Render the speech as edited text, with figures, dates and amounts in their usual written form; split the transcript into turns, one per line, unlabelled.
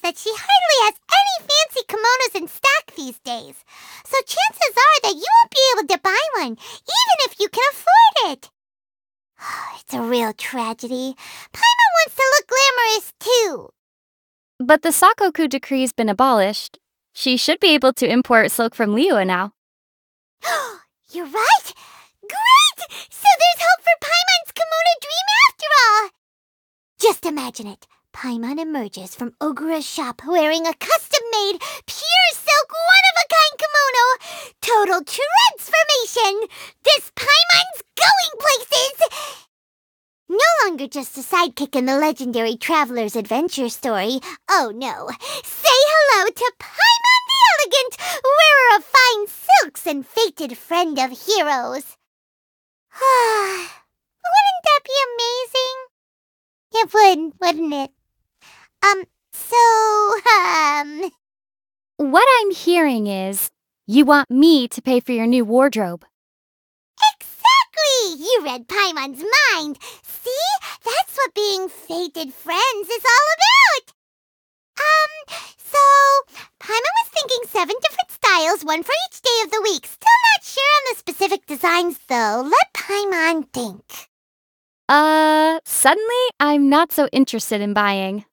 that she hardly has any fancy kimonos in stock these days. So chances are that you won't be able to buy one, even if you can afford it. It's a real tragedy. Paimon wants to look glamorous, too.
But the Sakoku decree's been abolished. She should be able to import silk from Liyue now.
You're right! Great! So there's hope for Paimon's kimono dream after all! Just imagine it. Paimon emerges from Ogura's shop wearing a custom-made, pure silk, one-of-a-kind kimono. Total transformation! This Paimon's going places! No longer just a sidekick in the legendary Traveler's Adventure story. Oh no. Say hello to Paimon the Elegant, wearer of fine silks and fated friend of heroes. Wouldn't that be amazing? It would, wouldn't it?
What I'm hearing is, you want me to pay for your new wardrobe.
Exactly! You read Paimon's mind. See? That's what being fated friends is all about. So Paimon was thinking 7 different styles, one for each day of the week. Still not sure on the specific designs, though. Let Paimon think.
Suddenly I'm not so interested in buying.